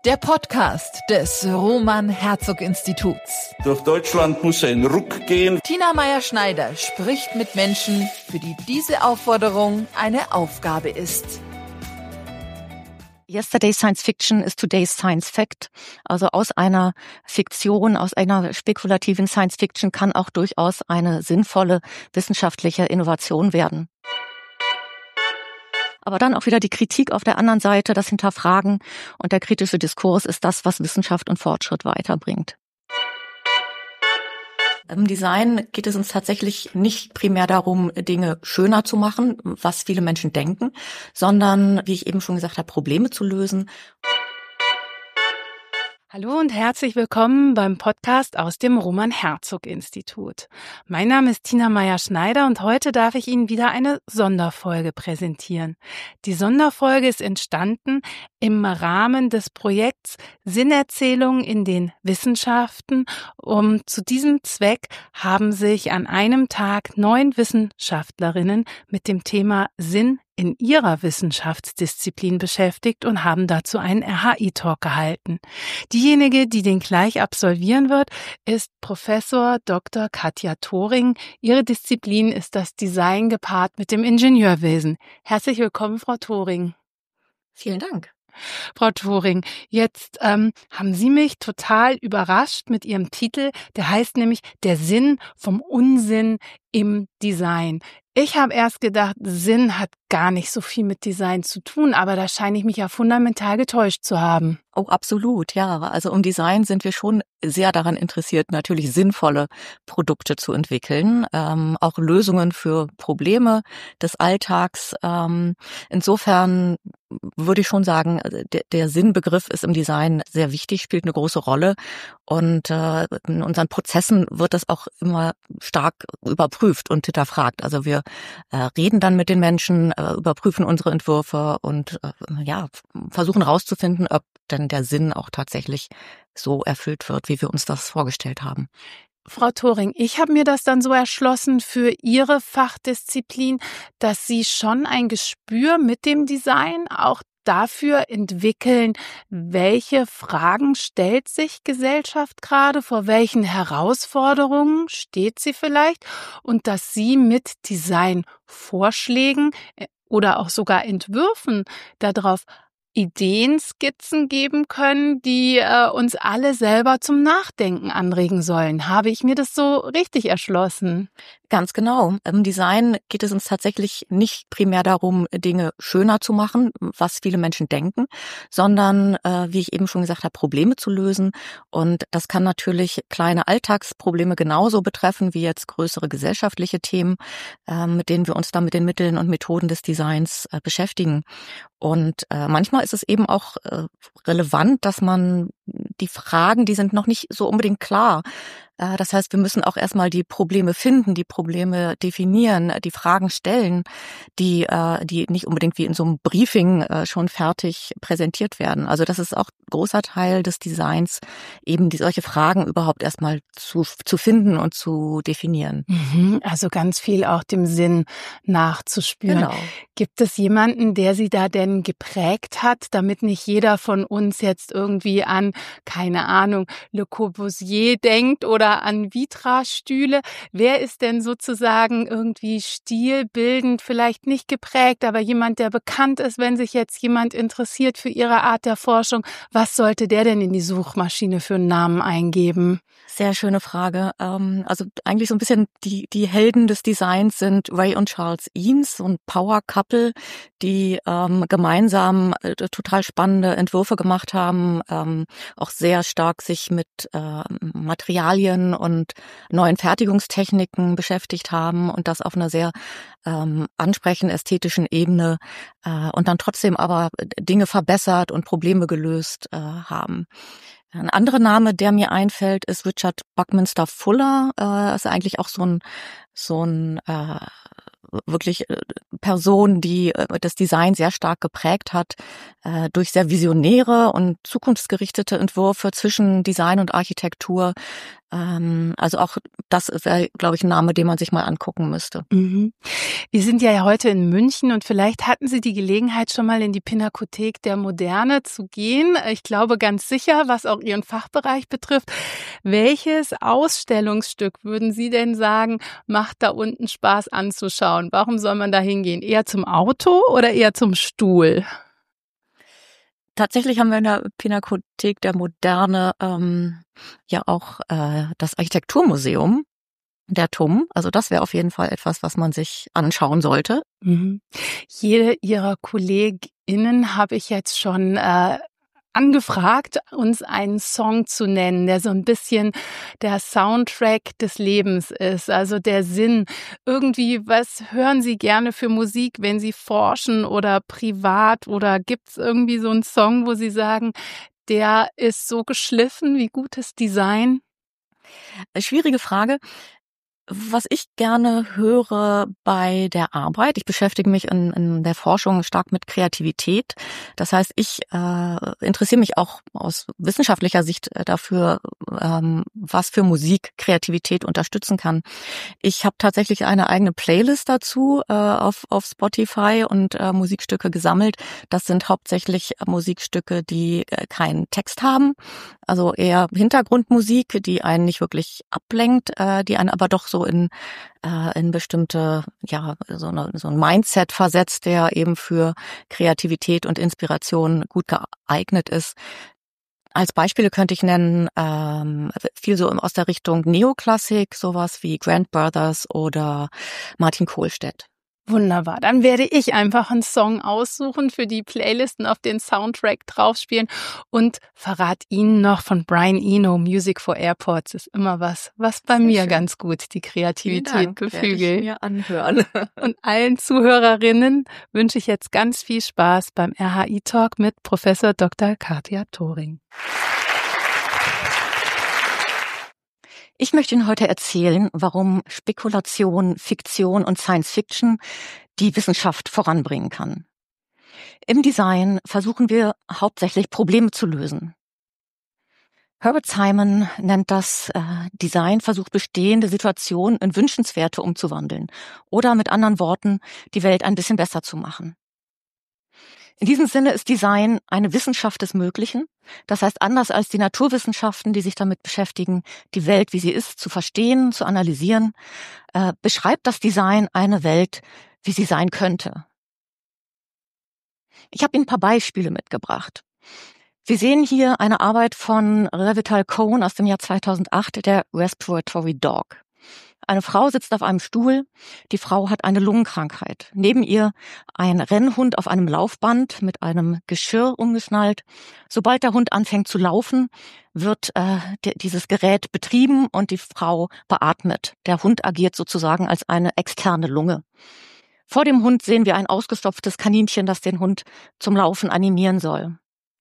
Der Podcast des Roman-Herzog-Instituts. Durch Deutschland muss ein Ruck gehen. Tina Meyer-Schneider spricht mit Menschen, für die diese Aufforderung eine Aufgabe ist. Yesterday's Science Fiction ist today's Science Fact. Also aus einer Fiktion, aus einer spekulativen Science Fiction kann auch durchaus eine sinnvolle wissenschaftliche Innovation werden. Aber dann auch wieder die Kritik auf der anderen Seite, das Hinterfragen und der kritische Diskurs ist das, was Wissenschaft und Fortschritt weiterbringt. Im Design geht es uns tatsächlich nicht primär darum, Dinge schöner zu machen, was viele Menschen denken, sondern, wie ich eben schon gesagt habe, Probleme zu lösen. Hallo und herzlich willkommen beim Podcast aus dem Roman-Herzog-Institut. Mein Name ist Tina Meyer-Schneider und heute darf ich Ihnen wieder eine Sonderfolge präsentieren. Die Sonderfolge ist entstanden im Rahmen des Projekts Sinnerzählung in den Wissenschaften. Zu diesem Zweck haben sich an einem Tag 9 Wissenschaftlerinnen mit dem Thema Sinn in ihrer Wissenschaftsdisziplin beschäftigt und haben dazu einen RHI-Talk gehalten. Diejenige, die den gleich absolvieren wird, ist Professor Dr. Katja Thoring. Ihre Disziplin ist das Design gepaart mit dem Ingenieurwesen. Herzlich willkommen, Frau Thoring. Vielen Dank. Frau Thoring, jetzt haben Sie mich total überrascht mit Ihrem Titel. Der heißt nämlich Der Sinn vom Unsinn im Design. Ich habe erst gedacht, Sinn hat gar nicht so viel mit Design zu tun, aber da scheine ich mich ja fundamental getäuscht zu haben. Oh, absolut, ja. Also im Design sind wir schon sehr daran interessiert, natürlich sinnvolle Produkte zu entwickeln, auch Lösungen für Probleme des Alltags. Insofern würde ich schon sagen, der Sinnbegriff ist im Design sehr wichtig, spielt eine große Rolle und in unseren Prozessen wird das auch immer stark überprüft und hinterfragt. Also wir reden dann mit den Menschen, überprüfen unsere Entwürfe und versuchen herauszufinden, ob denn der Sinn auch tatsächlich so erfüllt wird, wie wir uns das vorgestellt haben. Frau Thoring, ich habe mir das dann so erschlossen für Ihre Fachdisziplin, dass Sie schon ein Gespür mit dem Design auch dafür entwickeln, welche Fragen stellt sich Gesellschaft gerade, vor welchen Herausforderungen steht sie vielleicht und dass Sie mit Designvorschlägen oder auch sogar Entwürfen darauf Ideenskizzen geben können, die uns alle selber zum Nachdenken anregen sollen. Habe ich mir das so richtig erschlossen? Ganz genau. Im Design geht es uns tatsächlich nicht primär darum, Dinge schöner zu machen, was viele Menschen denken, sondern, wie ich eben schon gesagt habe, Probleme zu lösen. Und das kann natürlich kleine Alltagsprobleme genauso betreffen wie jetzt größere gesellschaftliche Themen, mit denen wir uns dann mit den Mitteln und Methoden des Designs beschäftigen. Und manchmal ist es eben auch relevant, dass man die Fragen, die sind noch nicht so unbedingt klar. Das heißt, wir müssen auch erstmal die Probleme finden, die Probleme definieren, die Fragen stellen, die nicht unbedingt wie in so einem Briefing schon fertig präsentiert werden. Also das ist auch ein großer Teil des Designs, eben solche Fragen überhaupt erstmal zu finden und zu definieren. Also ganz viel auch dem Sinn nachzuspüren. Genau. Gibt es jemanden, der Sie da denn geprägt hat, damit nicht jeder von uns jetzt irgendwie an, keine Ahnung, Le Corbusier denkt oder an Vitra-Stühle? Wer ist denn sozusagen irgendwie stilbildend, vielleicht nicht geprägt, aber jemand, der bekannt ist, wenn sich jetzt jemand interessiert für Ihre Art der Forschung? Was sollte der denn in die Suchmaschine für einen Namen eingeben? Sehr schöne Frage. Also eigentlich so ein bisschen die Helden des Designs sind Ray und Charles Eames, so ein Power-Couple, die gemeinsam total spannende Entwürfe gemacht haben, auch sehr stark sich mit Materialien und neuen Fertigungstechniken beschäftigt haben und das auf einer sehr ansprechenden ästhetischen Ebene und dann trotzdem aber Dinge verbessert und Probleme gelöst haben. Ein anderer Name, der mir einfällt, ist Richard Buckminster Fuller. Ist eigentlich auch so ein wirklich Person, die das Design sehr stark geprägt hat, durch sehr visionäre und zukunftsgerichtete Entwürfe zwischen Design und Architektur, Also auch das wäre, glaube ich, ein Name, den man sich mal angucken müsste. Mhm. Wir sind ja heute in München und vielleicht hatten Sie die Gelegenheit, schon mal in die Pinakothek der Moderne zu gehen. Ich glaube ganz sicher, was auch Ihren Fachbereich betrifft. Welches Ausstellungsstück würden Sie denn sagen, macht da unten Spaß anzuschauen? Warum soll man da hingehen? Eher zum Auto oder eher zum Stuhl? Tatsächlich haben wir in der Pinakothek der Moderne ja auch das Architekturmuseum, der TUM. Also das wäre auf jeden Fall etwas, was man sich anschauen sollte. Mhm. Jede Ihrer KollegInnen habe ich jetzt schon angefragt, uns einen Song zu nennen, der so ein bisschen der Soundtrack des Lebens ist, also der Sinn. Irgendwie, was hören Sie gerne für Musik, wenn Sie forschen oder privat? Oder gibt's irgendwie so einen Song, wo Sie sagen, der ist so geschliffen wie gutes Design? Schwierige Frage. Was ich gerne höre bei der Arbeit, ich beschäftige mich in der Forschung stark mit Kreativität. Das heißt, ich interessiere mich auch aus wissenschaftlicher Sicht dafür, was für Musik Kreativität unterstützen kann. Ich habe tatsächlich eine eigene Playlist dazu auf Spotify und Musikstücke gesammelt. Das sind hauptsächlich Musikstücke, die keinen Text haben, also eher Hintergrundmusik, die einen nicht wirklich ablenkt, die einen aber doch so in bestimmte, ja, so ein Mindset versetzt, der eben für Kreativität und Inspiration gut geeignet ist. Als Beispiele könnte ich nennen, viel so aus der Richtung Neoklassik, sowas wie Grant Brothers oder Martin Kohlstedt. Wunderbar. Dann werde ich einfach einen Song aussuchen für die Playlisten, auf den Soundtrack draufspielen und verrate Ihnen noch von Brian Eno, Music for Airports. Ist immer was bei mir ganz gut die Kreativität beflügelt. Werde ich mir anhören. Und allen Zuhörerinnen wünsche ich jetzt ganz viel Spaß beim RHI-Talk mit Professor Dr. Katja Thoring. Ich möchte Ihnen heute erzählen, warum Spekulation, Fiktion und Science Fiction die Wissenschaft voranbringen kann. Im Design versuchen wir hauptsächlich Probleme zu lösen. Herbert Simon nennt das Design versucht bestehende Situationen in wünschenswerte umzuwandeln oder mit anderen Worten die Welt ein bisschen besser zu machen. In diesem Sinne ist Design eine Wissenschaft des Möglichen. Das heißt, anders als die Naturwissenschaften, die sich damit beschäftigen, die Welt, wie sie ist, zu verstehen, zu analysieren, beschreibt das Design eine Welt, wie sie sein könnte. Ich habe Ihnen ein paar Beispiele mitgebracht. Sie sehen hier eine Arbeit von Revital Cohn aus dem Jahr 2008, der Respiratory Dog. Eine Frau sitzt auf einem Stuhl. Die Frau hat eine Lungenkrankheit. Neben ihr ein Rennhund auf einem Laufband mit einem Geschirr umgeschnallt. Sobald der Hund anfängt zu laufen, wird dieses Gerät betrieben und die Frau beatmet. Der Hund agiert sozusagen als eine externe Lunge. Vor dem Hund sehen wir ein ausgestopftes Kaninchen, das den Hund zum Laufen animieren soll.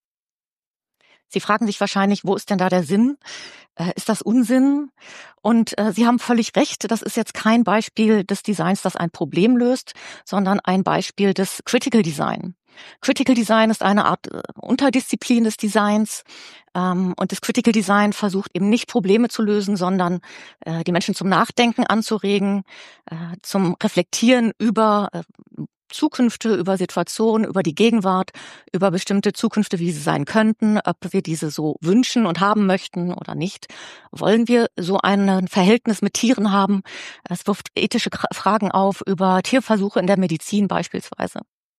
Sie fragen sich wahrscheinlich, wo ist denn da der Sinn? Ist das Unsinn? Und Sie haben völlig recht, das ist jetzt kein Beispiel des Designs, das ein Problem löst, sondern ein Beispiel des Critical Design. Critical Design ist eine Art Unterdisziplin des Designs und das Critical Design versucht eben nicht Probleme zu lösen, sondern die Menschen zum Nachdenken anzuregen, zum Reflektieren über Zukünfte, über Situationen, über die Gegenwart, über bestimmte Zukünfte, wie sie sein könnten, ob wir diese so wünschen und haben möchten oder nicht. Wollen wir so ein Verhältnis mit Tieren haben? Es wirft ethische Fragen auf über Tierversuche in der Medizin beispielsweise.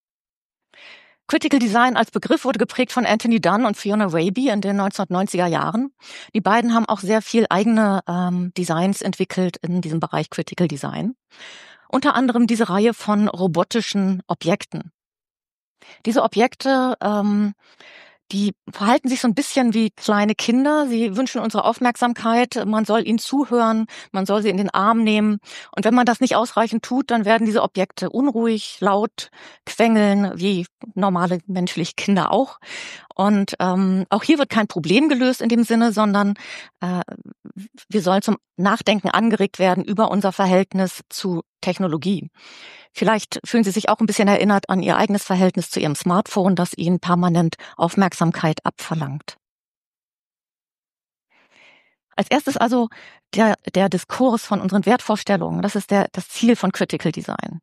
Critical Design als Begriff wurde geprägt von Anthony Dunn und Fiona Raby in den 1990er Jahren. Die beiden haben auch sehr viel eigene Designs entwickelt in diesem Bereich Critical Design. Unter anderem diese Reihe von robotischen Objekten. Diese Objekte, die verhalten sich so ein bisschen wie kleine Kinder. Sie wünschen unsere Aufmerksamkeit. Man soll ihnen zuhören. Man soll sie in den Arm nehmen. Und wenn man das nicht ausreichend tut, dann werden diese Objekte unruhig, laut, quengeln, wie normale menschliche Kinder auch. Und auch hier wird kein Problem gelöst in dem Sinne, sondern wir sollen zum Nachdenken angeregt werden über unser Verhältnis zu Technologie. Vielleicht fühlen Sie sich auch ein bisschen erinnert an Ihr eigenes Verhältnis zu Ihrem Smartphone, das Ihnen permanent Aufmerksamkeit abverlangt. Als erstes also der Diskurs von unseren Wertvorstellungen. Das ist das Ziel von Critical Design.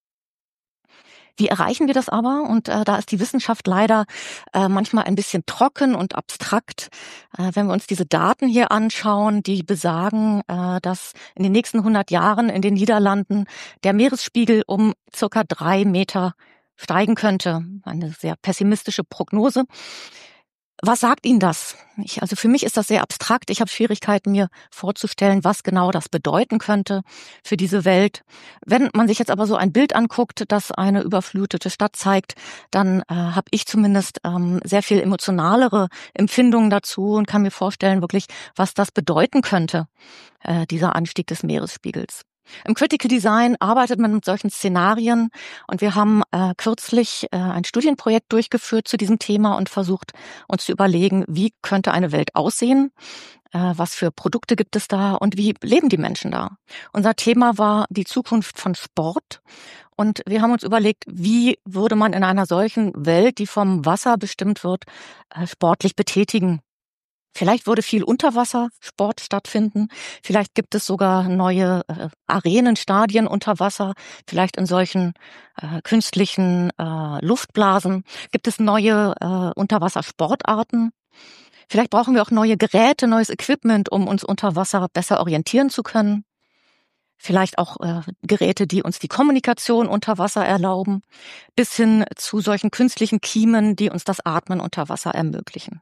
Wie erreichen wir das aber? Und da ist die Wissenschaft leider manchmal ein bisschen trocken und abstrakt. Wenn wir uns diese Daten hier anschauen, die besagen, dass in den nächsten 100 Jahren in den Niederlanden der Meeresspiegel um circa 3 Meter steigen könnte. Eine sehr pessimistische Prognose. Was sagt Ihnen das? Also für mich ist das sehr abstrakt. Ich habe Schwierigkeiten, mir vorzustellen, was genau das bedeuten könnte für diese Welt. Wenn man sich jetzt aber so ein Bild anguckt, das eine überflutete Stadt zeigt, dann habe ich zumindest sehr viel emotionalere Empfindungen dazu und kann mir vorstellen, wirklich, was das bedeuten könnte, dieser Anstieg des Meeresspiegels. Im Critical Design arbeitet man mit solchen Szenarien und wir haben kürzlich ein Studienprojekt durchgeführt zu diesem Thema und versucht, uns zu überlegen, wie könnte eine Welt aussehen, was für Produkte gibt es da und wie leben die Menschen da. Unser Thema war die Zukunft von Sport und wir haben uns überlegt, wie würde man in einer solchen Welt, die vom Wasser bestimmt wird, sportlich betätigen. Vielleicht würde viel Unterwassersport stattfinden. Vielleicht gibt es sogar neue Arenen, Stadien unter Wasser. Vielleicht in solchen künstlichen Luftblasen gibt es neue Unterwassersportarten. Vielleicht brauchen wir auch neue Geräte, neues Equipment, um uns unter Wasser besser orientieren zu können. Vielleicht auch Geräte, die uns die Kommunikation unter Wasser erlauben, bis hin zu solchen künstlichen Kiemen, die uns das Atmen unter Wasser ermöglichen.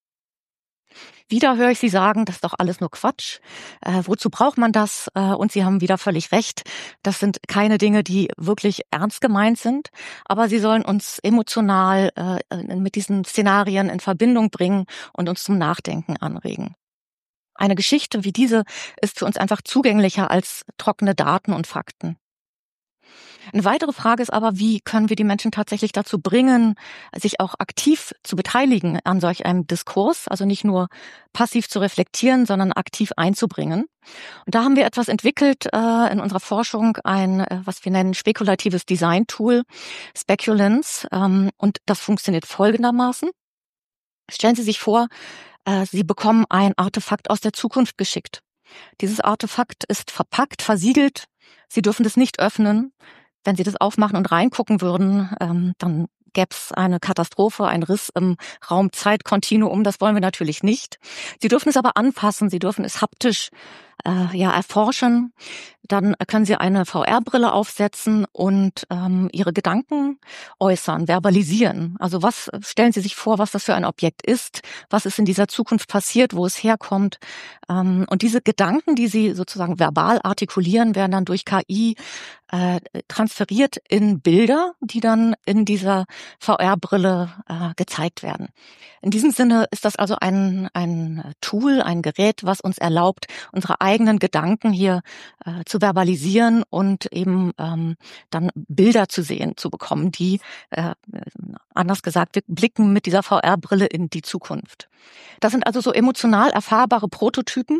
Wieder höre ich Sie sagen, das ist doch alles nur Quatsch. Wozu braucht man das? Und Sie haben wieder völlig recht. Das sind keine Dinge, die wirklich ernst gemeint sind. Aber sie sollen uns emotional mit diesen Szenarien in Verbindung bringen und uns zum Nachdenken anregen. Eine Geschichte wie diese ist für uns einfach zugänglicher als trockene Daten und Fakten. Eine weitere Frage ist aber, wie können wir die Menschen tatsächlich dazu bringen, sich auch aktiv zu beteiligen an solch einem Diskurs, also nicht nur passiv zu reflektieren, sondern aktiv einzubringen. Und da haben wir etwas entwickelt in unserer Forschung, was wir nennen spekulatives Design-Tool, Speculance, und das funktioniert folgendermaßen. Stellen Sie sich vor, Sie bekommen ein Artefakt aus der Zukunft geschickt. Dieses Artefakt ist verpackt, versiegelt. Sie dürfen das nicht öffnen. Wenn Sie das aufmachen und reingucken würden, dann gäbe es eine Katastrophe, einen Riss im Raum-Zeit-Kontinuum. Das wollen wir natürlich nicht. Sie dürfen es aber anfassen, Sie dürfen es haptisch erforschen. Dann können Sie eine VR-Brille aufsetzen und Ihre Gedanken äußern, verbalisieren. Also was stellen Sie sich vor, was das für ein Objekt ist, was ist in dieser Zukunft passiert, wo es herkommt. Und diese Gedanken, die Sie sozusagen verbal artikulieren, werden dann durch KI transferiert in Bilder, die dann in dieser VR-Brille gezeigt werden. In diesem Sinne ist das also ein Tool, ein Gerät, was uns erlaubt, unsere eigenen Gedanken hier zu verbalisieren und eben dann Bilder zu bekommen, die, anders gesagt, wir blicken mit dieser VR-Brille in die Zukunft. Das sind also so emotional erfahrbare Prototypen,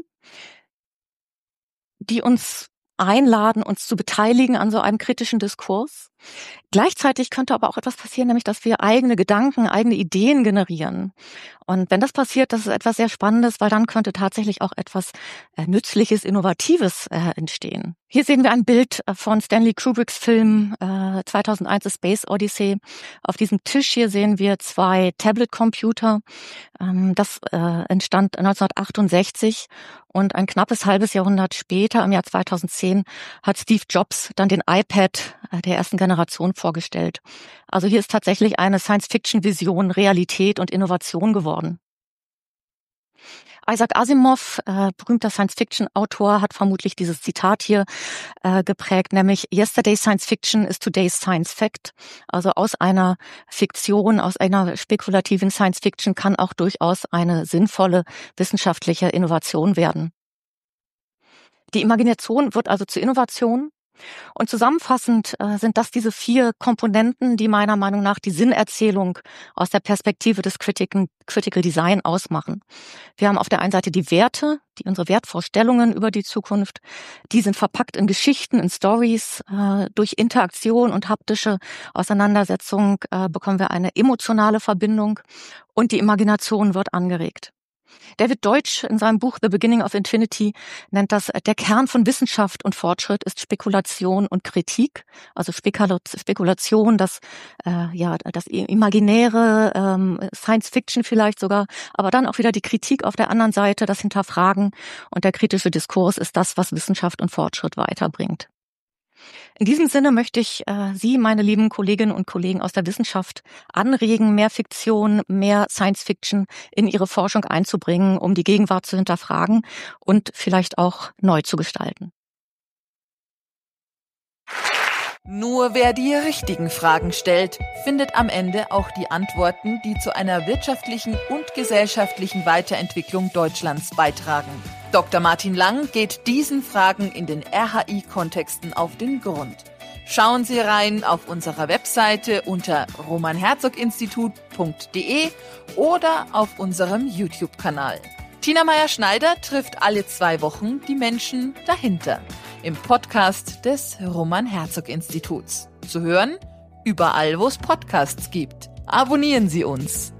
die uns einladen, uns zu beteiligen an so einem kritischen Diskurs. Gleichzeitig könnte aber auch etwas passieren, nämlich dass wir eigene Gedanken, eigene Ideen generieren. Und wenn das passiert, das ist etwas sehr Spannendes, weil dann könnte tatsächlich auch etwas Nützliches, Innovatives entstehen. Hier sehen wir ein Bild von Stanley Kubricks Film 2001 A Space Odyssey. Auf diesem Tisch hier sehen wir 2 Tablet-Computer. Das entstand 1968 und ein knappes halbes Jahrhundert später, im Jahr 2010, hat Steve Jobs dann den iPad der ersten Generation vorgestellt. Also hier ist tatsächlich eine Science-Fiction-Vision, Realität und Innovation geworden. Isaac Asimov, berühmter Science-Fiction-Autor, hat vermutlich dieses Zitat hier geprägt, nämlich Yesterday's Science Fiction is today's Science Fact. Also aus einer Fiktion, aus einer spekulativen Science-Fiction kann auch durchaus eine sinnvolle wissenschaftliche Innovation werden. Die Imagination wird also zur Innovation. Und zusammenfassend sind das diese 4 Komponenten, die meiner Meinung nach die Sinnerzählung aus der Perspektive des Critical Design ausmachen. Wir haben auf der einen Seite die Werte, unsere Wertvorstellungen über die Zukunft. Die sind verpackt in Geschichten, in Stories. Durch Interaktion und haptische Auseinandersetzung bekommen wir eine emotionale Verbindung und die Imagination wird angeregt. David Deutsch in seinem Buch The Beginning of Infinity nennt das, der Kern von Wissenschaft und Fortschritt ist Spekulation und Kritik. Also Spekulation, das Imaginäre, Science Fiction vielleicht sogar, aber dann auch wieder die Kritik auf der anderen Seite, das Hinterfragen, und der kritische Diskurs ist das, was Wissenschaft und Fortschritt weiterbringt. In diesem Sinne möchte ich Sie, meine lieben Kolleginnen und Kollegen aus der Wissenschaft, anregen, mehr Fiktion, mehr Science Fiction in Ihre Forschung einzubringen, um die Gegenwart zu hinterfragen und vielleicht auch neu zu gestalten. Nur wer die richtigen Fragen stellt, findet am Ende auch die Antworten, die zu einer wirtschaftlichen und gesellschaftlichen Weiterentwicklung Deutschlands beitragen. Dr. Martin Lang geht diesen Fragen in den RHI-Kontexten auf den Grund. Schauen Sie rein auf unserer Webseite unter roman-herzog-institut.de oder auf unserem YouTube-Kanal. Tina Meyer-Schneider trifft alle 2 Wochen die Menschen dahinter im Podcast des Roman-Herzog-Instituts. Zu hören überall, wo es Podcasts gibt. Abonnieren Sie uns.